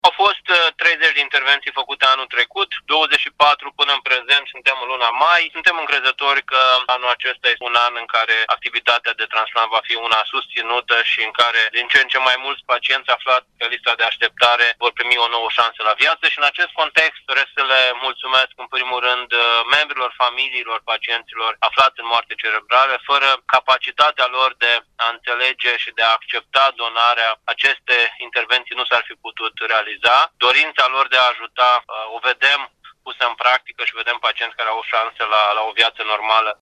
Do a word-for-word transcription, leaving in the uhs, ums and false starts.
Au fost treizeci de intervenții făcute anul trecut, douăzeci și patru până în prezent, suntem în luna mai. Suntem încrezători că anul acesta este un an în care activitatea de transplant va fi una susținută și în care din ce în ce mai mulți pacienți aflați pe lista de așteptare vor primi o nouă șansă la viață și în acest context doresc să le mulțumesc în primul rând membrilor familiilor pacienților aflați în moarte cerebrală. Fără capacitatea lor de a înțelege și de a accepta donarea, aceste intervenții nu s-ar fi putut realiza. Dorința lor de a ajuta o vedem pusă în practică și vedem pacienți care au o șansă la, la o viață normală.